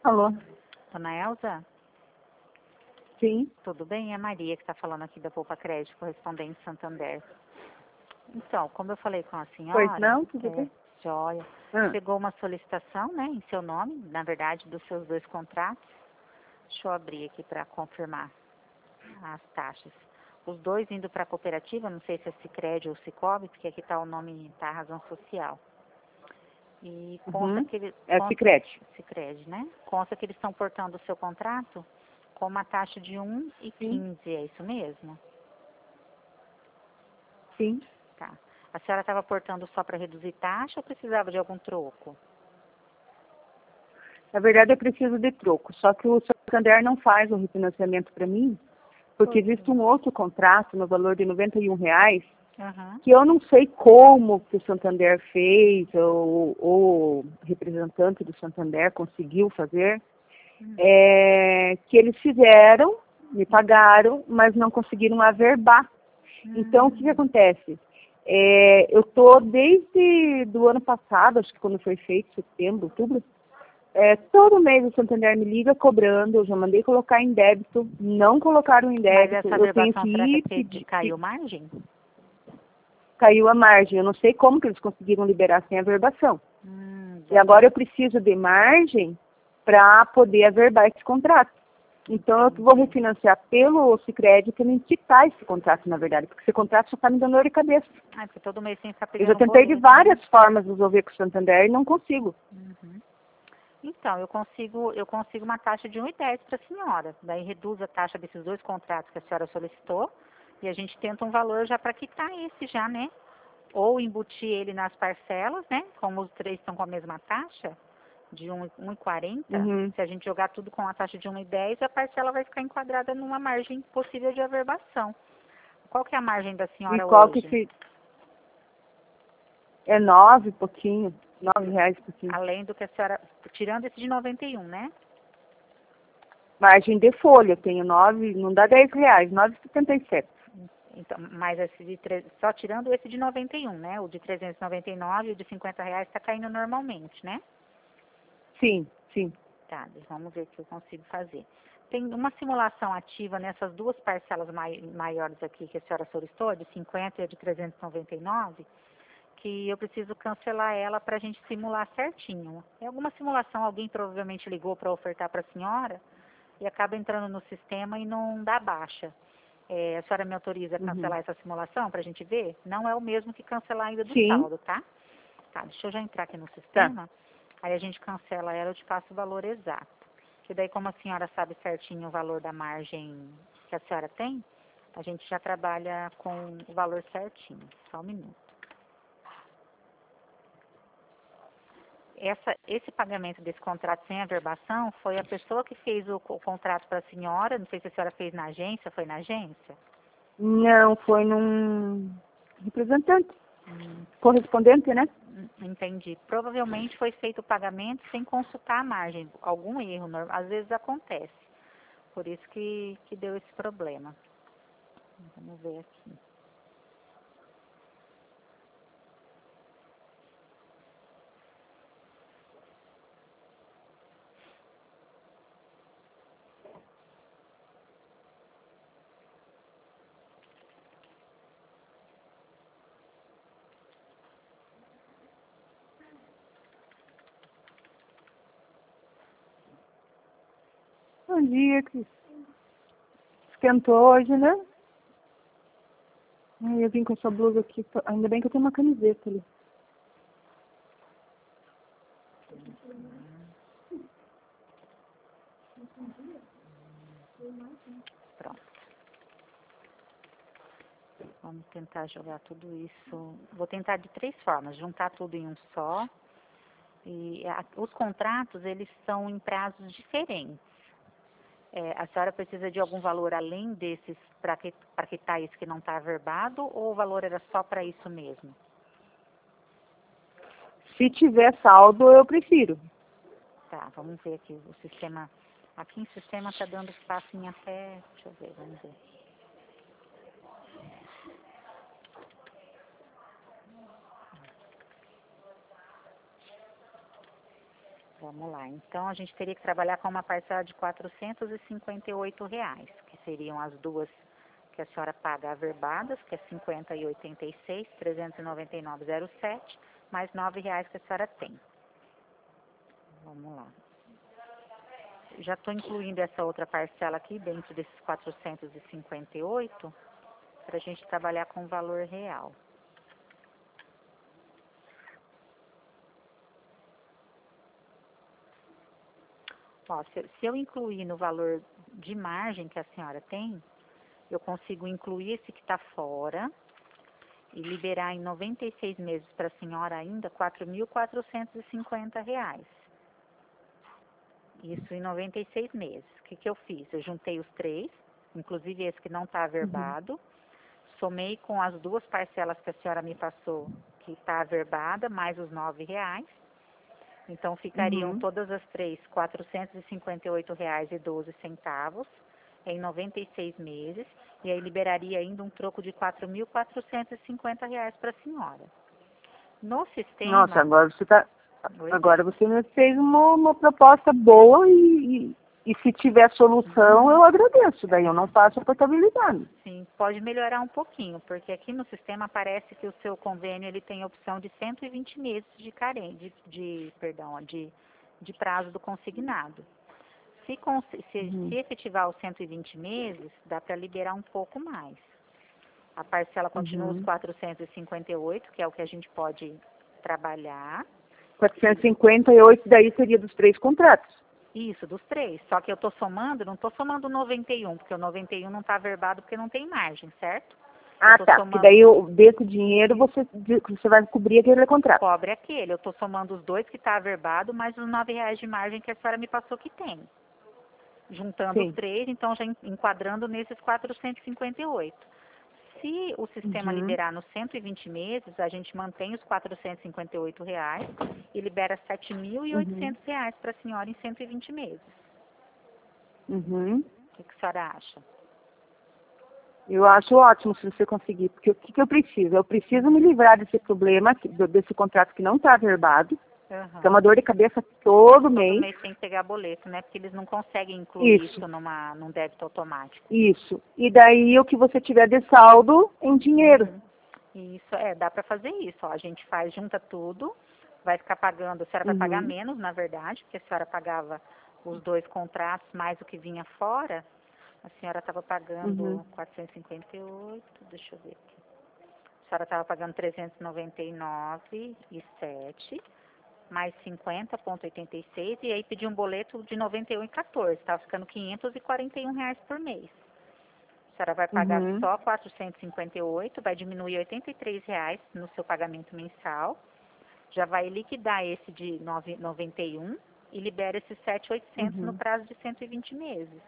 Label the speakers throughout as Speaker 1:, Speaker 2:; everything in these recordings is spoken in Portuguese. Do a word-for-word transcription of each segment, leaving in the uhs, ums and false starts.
Speaker 1: Alô?
Speaker 2: Dona Elza,
Speaker 1: Sim.
Speaker 2: tudo bem? É a Maria que está falando aqui da Poupa Crédito, correspondente Santander. Então, como eu falei com a senhora,
Speaker 1: Pois não, tudo
Speaker 2: é,
Speaker 1: bem?
Speaker 2: joia,
Speaker 1: Ah,
Speaker 2: chegou uma solicitação, né, em seu nome, na verdade, dos seus dois contratos. Deixa eu abrir aqui para confirmar as taxas. Os dois indo para a cooperativa, não sei se é Sicredi ou Cicobi, porque aqui está o nome, está a razão social. E consta
Speaker 1: uhum.
Speaker 2: que ele,
Speaker 1: É
Speaker 2: consta,
Speaker 1: Sicredi.
Speaker 2: Sicredi, né? Consta que eles estão portando o seu contrato com uma taxa de um e
Speaker 1: Sim,
Speaker 2: quinze, é isso mesmo?
Speaker 1: sim.
Speaker 2: Tá. A senhora estava portando só para reduzir taxa ou precisava de algum troco?
Speaker 1: Na verdade, eu preciso de troco. Só que o Santander não faz o refinanciamento para mim, porque
Speaker 2: Por quê?
Speaker 1: existe um outro contrato no valor de noventa e um reais,
Speaker 2: Aham.
Speaker 1: que eu não sei como que o Santander fez, ou, ou o representante do Santander conseguiu fazer,
Speaker 2: Hum.
Speaker 1: é, que eles fizeram, me pagaram, mas não conseguiram averbar. Então, o que, que
Speaker 2: Hum.
Speaker 1: acontece? É, eu estou desde do ano passado, acho que quando foi feito, setembro, outubro, é, todo mês o Santander me liga cobrando, eu já mandei colocar em débito, não colocaram em
Speaker 2: Mas
Speaker 1: débito,
Speaker 2: essa
Speaker 1: eu tenho
Speaker 2: averbação
Speaker 1: que
Speaker 2: será que é
Speaker 1: ir
Speaker 2: porque de-
Speaker 1: pedir,
Speaker 2: caiu margem?
Speaker 1: caiu a margem, eu não sei como que eles conseguiram liberar sem averbação.
Speaker 2: Hum,
Speaker 1: E
Speaker 2: já
Speaker 1: agora eu
Speaker 2: entendi.
Speaker 1: preciso de margem para poder averbar esse contrato. Então eu vou refinanciar pelo Sicredi para me quitar esse contrato, na verdade, porque esse contrato só está me dando dor de cabeça.
Speaker 2: Ah, porque todo mês tem que ficar
Speaker 1: Eu já
Speaker 2: pegando
Speaker 1: tentei de
Speaker 2: boleto, né?
Speaker 1: várias formas resolver com o Santander e não consigo.
Speaker 2: Uhum. Então, eu consigo, eu consigo uma taxa de um e dez para a senhora. Daí reduz a taxa desses dois contratos que a senhora solicitou e a gente tenta um valor já para quitar esse já, né? Ou embutir ele nas parcelas, né? Como os três estão com a mesma taxa, de um e quarenta,
Speaker 1: Uhum.
Speaker 2: se a gente jogar tudo com a taxa de um e dez, a parcela vai ficar enquadrada numa margem possível de averbação. Qual que é a margem da
Speaker 1: E
Speaker 2: senhora
Speaker 1: qual que
Speaker 2: hoje?
Speaker 1: se... É nove, pouquinho. Nove reais, pouquinho.
Speaker 2: Além do que a senhora, tirando esse de noventa e um, né?
Speaker 1: Margem de folha, eu tenho nove, não dá dez reais, nove e setenta e sete.
Speaker 2: Então, mas esse de tre- só tirando esse de noventa e um, né? O de trezentos e noventa e nove e o de cinquenta reais está caindo normalmente, né?
Speaker 1: Sim, sim.
Speaker 2: Tá, vamos ver o que eu consigo fazer. Tem uma simulação ativa nessas duas parcelas mai- maiores aqui que a senhora solicitou, a de cinquenta e a de trezentos e noventa e nove, que eu preciso cancelar ela para a gente simular certinho. Em alguma simulação, alguém provavelmente ligou para ofertar para a senhora e acaba entrando no sistema e não dá baixa. É, a senhora me autoriza a
Speaker 1: Uhum.
Speaker 2: cancelar essa simulação para a gente ver? Não é o mesmo que cancelar ainda do
Speaker 1: Sim,
Speaker 2: saldo, tá? Tá, deixa eu já entrar aqui no
Speaker 1: tá.
Speaker 2: sistema, aí a gente cancela ela, eu te passo o valor exato. Que daí, como a senhora sabe certinho o valor da margem que a senhora tem, a gente já trabalha com o valor certinho. Só um minuto. Essa, esse pagamento desse contrato sem averbação foi a pessoa que fez o, o contrato para a senhora, não sei se a senhora fez na agência, foi na agência?
Speaker 1: Não, foi num representante,
Speaker 2: Hum,
Speaker 1: correspondente, né?
Speaker 2: hum, entendi. Provavelmente foi feito o pagamento sem consultar a margem, algum erro, nor- às vezes acontece. Por isso que, que deu esse problema. Vamos ver aqui.
Speaker 1: Bom dia, Cris. Esquentou hoje, né? Ai, eu vim com essa blusa aqui, ainda bem que eu tenho uma camiseta ali.
Speaker 2: Pronto. Vamos tentar jogar tudo isso. Vou tentar de três formas, juntar tudo em um só. E a- os contratos, eles são em prazos diferentes. É, a senhora precisa de algum valor além desses para que, para quitar esse que não está averbado, ou o valor era só para isso mesmo?
Speaker 1: Se tiver saldo, eu prefiro.
Speaker 2: Tá, vamos ver aqui o sistema. Aqui em sistema está dando espaço em até. Deixa eu ver, vamos ver. Vamos lá. Então, a gente teria que trabalhar com uma parcela de quatrocentos e cinquenta e oito reais, que seriam as duas que a senhora paga averbadas, que é cinquenta e oitenta e seis, trezentos e noventa e nove vírgula zero sete, mais nove reais que a senhora tem. Vamos lá. Já estou incluindo essa outra parcela aqui dentro desses quatrocentos e cinquenta e oito, para a gente trabalhar com o valor real. Ó, se, se eu incluir no valor de margem que a senhora tem, eu consigo incluir esse que está fora e liberar em noventa e seis meses para a senhora ainda quatro mil quatrocentos e cinquenta reais. Isso em noventa e seis meses. O que, que eu fiz? Eu juntei os três, inclusive esse que não está averbado, uhum. somei com as duas parcelas que a senhora me passou, que está averbada, mais os nove reais. Então, ficariam uhum. todas as três, quatrocentos e cinquenta e oito reais e doze centavos em noventa e seis meses, e aí liberaria ainda um troco de quatro mil quatrocentos e cinquenta reais para a senhora. No sistema...
Speaker 1: Nossa, agora você tá, agora você me fez uma, uma proposta boa e, e, e se tiver solução, uhum. eu agradeço, daí eu não faço a portabilidade.
Speaker 2: Sim, pode melhorar um pouquinho, porque aqui no sistema aparece que o seu convênio ele tem a opção de cento e vinte meses de carência, de, de, perdão, de, de prazo do consignado. Se, se,
Speaker 1: uhum.
Speaker 2: se efetivar os cento e vinte meses, dá para liberar um pouco mais. A parcela continua
Speaker 1: uhum.
Speaker 2: os quatrocentos e cinquenta e oito, que é o que a gente pode trabalhar.
Speaker 1: quatrocentos e cinquenta e oito daí seria dos três contratos.
Speaker 2: Isso, dos três. Só que eu estou somando, não estou somando o noventa e um, porque o noventa e um não está averbado porque não tem margem, certo?
Speaker 1: Ah, tá.
Speaker 2: Somando...
Speaker 1: Que daí eu, desse dinheiro você, você vai cobrir aquele contrato.
Speaker 2: Cobre aquele. Eu estou somando os dois que está averbado, mais os nove reais de margem que a senhora me passou que tem. Juntando
Speaker 1: Sim.
Speaker 2: os três, então já enquadrando nesses quatrocentos e cinquenta e oito. Se o sistema
Speaker 1: uhum.
Speaker 2: liberar nos cento e vinte meses, a gente mantém os quatrocentos e cinquenta e oito reais e libera sete mil e oitocentos
Speaker 1: uhum.
Speaker 2: reais para a senhora em cento e vinte meses.
Speaker 1: Uhum.
Speaker 2: O que, que a senhora acha?
Speaker 1: Eu acho ótimo se você conseguir, porque o que, que eu preciso? Eu preciso me livrar desse problema, desse contrato que não está averbado,
Speaker 2: Uhum.
Speaker 1: que é uma dor de cabeça todo,
Speaker 2: todo
Speaker 1: mês.
Speaker 2: Todo mês tem que pegar boleto, né? Porque eles não conseguem incluir isso, isso numa, num débito automático.
Speaker 1: Isso. E daí o que você tiver de saldo em dinheiro.
Speaker 2: Uhum. Isso, é, dá para fazer isso. Ó. A gente faz, junta tudo, vai ficar pagando, a senhora
Speaker 1: uhum.
Speaker 2: vai pagar menos, na verdade, porque a senhora pagava os dois contratos mais o que vinha fora. A senhora estava pagando
Speaker 1: uhum.
Speaker 2: quatrocentos e cinquenta e oito, deixa eu ver aqui. A senhora estava pagando trezentos e noventa e nove e sete, mais cinquenta vírgula oitenta e seis, e aí pedi um boleto de noventa e um e quatorze, estava ficando quinhentos e quarenta e um reais por mês. A senhora vai pagar
Speaker 1: uhum.
Speaker 2: só quatrocentos e cinquenta e oito, vai diminuir oitenta e três reais no seu pagamento mensal, já vai liquidar esse de noventa e um e libera esses sete mil e oitocentos
Speaker 1: uhum.
Speaker 2: no prazo de cento e vinte meses.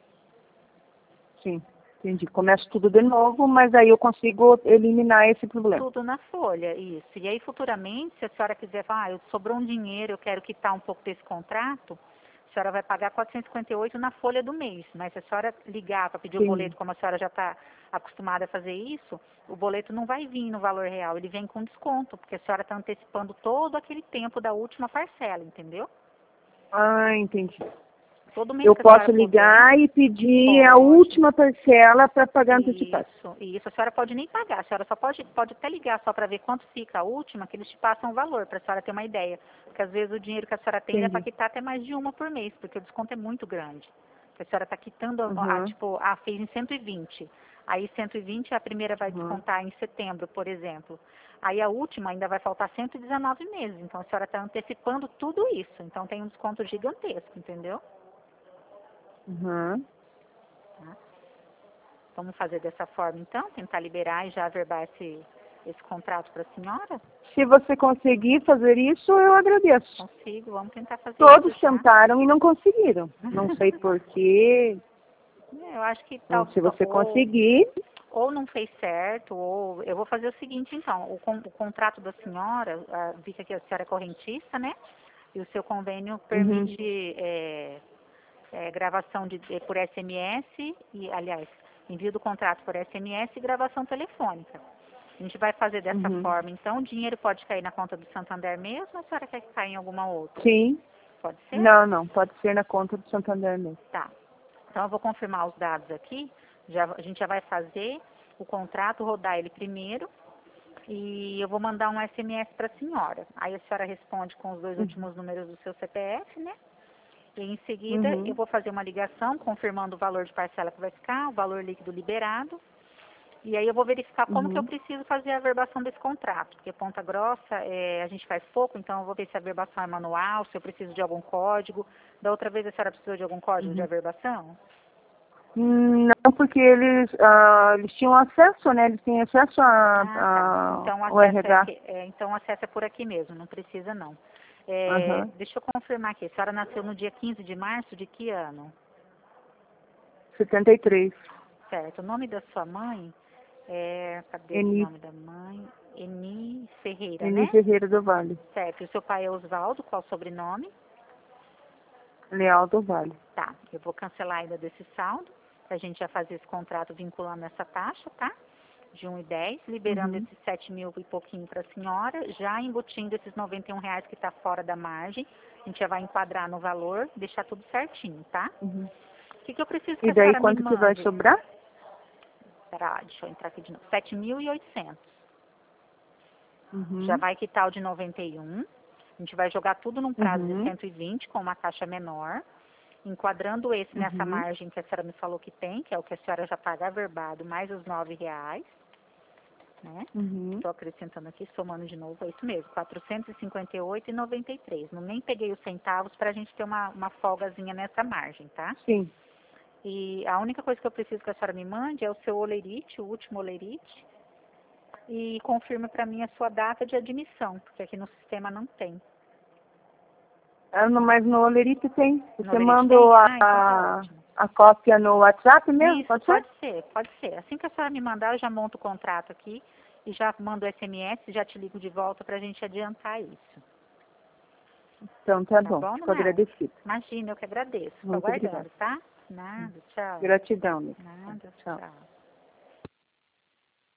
Speaker 1: Sim, entendi. Começo tudo de novo, mas aí eu consigo eliminar esse problema.
Speaker 2: Tudo na folha, isso. E aí, futuramente, se a senhora quiser falar, ah, eu sobrou um dinheiro, eu quero quitar um pouco desse contrato, a senhora vai pagar quatrocentos e cinquenta e oito na folha do mês. Mas se a senhora ligar para pedir
Speaker 1: Sim.
Speaker 2: o boleto, como a senhora já está acostumada a fazer isso, o boleto não vai vir no valor real, ele vem com desconto, porque a senhora está antecipando todo aquele tempo da última parcela, entendeu?
Speaker 1: Ah, entendi.
Speaker 2: Todo mês
Speaker 1: Eu
Speaker 2: que a
Speaker 1: posso
Speaker 2: senhora
Speaker 1: ligar
Speaker 2: puder,
Speaker 1: e pedir
Speaker 2: pode.
Speaker 1: a última parcela para pagar antecipado.
Speaker 2: Isso, isso. A senhora pode nem pagar, a senhora só pode, pode até ligar só para ver quanto fica a última, que eles te passam o valor, para a senhora ter uma ideia. Porque às vezes o dinheiro que a senhora tem é para quitar até mais de uma por mês, porque o desconto é muito grande. Porque a senhora está quitando,
Speaker 1: Uhum.
Speaker 2: a, tipo, ah, fez em cento e vinte. Aí cento e vinte a primeira vai
Speaker 1: uhum.
Speaker 2: descontar em setembro, por exemplo. Aí a última ainda vai faltar cento e dezenove meses. Então a senhora está antecipando tudo isso. Então tem um desconto gigantesco, entendeu?
Speaker 1: Uhum.
Speaker 2: Tá? Vamos fazer dessa forma, então? Tentar liberar e já averbar esse, esse contrato para a senhora?
Speaker 1: Se você conseguir fazer isso, eu agradeço.
Speaker 2: Consigo, vamos tentar fazer
Speaker 1: Todos
Speaker 2: isso já.
Speaker 1: tentaram e não conseguiram. Não sei porquê.
Speaker 2: Eu acho que
Speaker 1: Então,
Speaker 2: tal,
Speaker 1: se você
Speaker 2: ou,
Speaker 1: conseguir...
Speaker 2: ou não fez certo, ou eu vou fazer o seguinte, então. O, o contrato da senhora, a, vi que a senhora é correntista, né? E o seu convênio permite
Speaker 1: Uhum.
Speaker 2: é, é, gravação de, é, por S M S, e, aliás, envio do contrato por S M S e gravação telefônica. A gente vai fazer dessa
Speaker 1: Uhum.
Speaker 2: forma, então, o dinheiro pode cair na conta do Santander mesmo, ou a senhora quer que caia em alguma outra?
Speaker 1: Sim.
Speaker 2: pode ser?
Speaker 1: Não, não, pode ser na conta do Santander mesmo.
Speaker 2: Tá. Então eu vou confirmar os dados aqui, já, a gente já vai fazer o contrato, rodar ele primeiro, e eu vou mandar um S M S para a senhora. Aí a senhora responde com os dois
Speaker 1: Uhum.
Speaker 2: últimos números do seu C P F, né? E em seguida
Speaker 1: Uhum.
Speaker 2: eu vou fazer uma ligação confirmando o valor de parcela que vai ficar, o valor líquido liberado. E aí eu vou verificar como que eu
Speaker 1: Uhum.
Speaker 2: preciso fazer a averbação desse contrato. Porque Ponta Grossa, é, a gente faz pouco, então eu vou ver se a averbação é manual, se eu preciso de algum código. Da outra vez a senhora precisou de algum código de
Speaker 1: Uhum.
Speaker 2: averbação?
Speaker 1: Não, porque eles, ah, eles tinham acesso, né? Eles têm acesso a,
Speaker 2: Ah, tá.
Speaker 1: a-
Speaker 2: Então o
Speaker 1: ao
Speaker 2: acesso é,
Speaker 1: R H.
Speaker 2: aqui, é, então o acesso é por aqui mesmo, não precisa não. É,
Speaker 1: Aham.
Speaker 2: deixa eu confirmar aqui. A senhora nasceu no dia quinze de março de que ano?
Speaker 1: setenta e três.
Speaker 2: Certo. O nome da sua mãe é... Cadê o
Speaker 1: Eni,
Speaker 2: nome da mãe? Eni Ferreira,
Speaker 1: Eni
Speaker 2: né?
Speaker 1: Ferreira do Vale.
Speaker 2: Certo. E o seu pai é Osvaldo, qual o sobrenome?
Speaker 1: Leal do Vale.
Speaker 2: Tá. Eu vou cancelar ainda desse saldo, pra gente já fazer esse contrato vinculando essa taxa, tá? De um e dez, liberando
Speaker 1: Uhum.
Speaker 2: esses sete mil e pouquinho para a senhora, já embutindo esses noventa e um reais que está fora da margem. A gente já vai enquadrar no valor, deixar tudo certinho, tá?
Speaker 1: Uhum.
Speaker 2: O que, que eu preciso que
Speaker 1: E
Speaker 2: a
Speaker 1: daí
Speaker 2: senhora me
Speaker 1: quanto que vai
Speaker 2: mande?
Speaker 1: sobrar?
Speaker 2: Pera, deixa eu entrar aqui de novo. sete mil e oitocentos. Já
Speaker 1: Uhum.
Speaker 2: vai quitar o de noventa e um. A gente vai jogar tudo num prazo de
Speaker 1: Uhum.
Speaker 2: cento e vinte com uma taxa menor, enquadrando esse nessa
Speaker 1: Uhum.
Speaker 2: margem que a senhora me falou que tem, que é o que a senhora já paga averbado, mais os nove reais, né?
Speaker 1: Uhum.
Speaker 2: Estou acrescentando aqui, somando de novo, é isso mesmo, quatrocentos e cinquenta e oito reais e noventa e três. Não nem peguei os centavos para a gente ter uma, uma folgazinha nessa margem, tá?
Speaker 1: Sim.
Speaker 2: E a única coisa que eu preciso que a senhora me mande é o seu olerite, o último olerite, e confirme para mim a sua data de admissão, porque aqui no sistema não tem.
Speaker 1: Ah, no- mas no Olerite tem.
Speaker 2: No
Speaker 1: Você
Speaker 2: olerite
Speaker 1: manda
Speaker 2: tem?
Speaker 1: a,
Speaker 2: Ah, então tá
Speaker 1: a,
Speaker 2: ótimo.
Speaker 1: a cópia no WhatsApp mesmo?
Speaker 2: Isso,
Speaker 1: Pode ser?
Speaker 2: pode ser, pode ser. Assim que a senhora me mandar, eu já monto o contrato aqui e já mando o S M S, já te ligo de volta para a gente adiantar isso.
Speaker 1: Então tá
Speaker 2: Tá
Speaker 1: bom.
Speaker 2: bom,
Speaker 1: Fico
Speaker 2: dona Elza?
Speaker 1: agradecida.
Speaker 2: Imagina, eu que agradeço. Fico
Speaker 1: Muito obrigada.
Speaker 2: aguardando, tá? Nada, tchau.
Speaker 1: Gratidão, Nick.
Speaker 2: Nada,
Speaker 1: Tchau.
Speaker 2: tchau.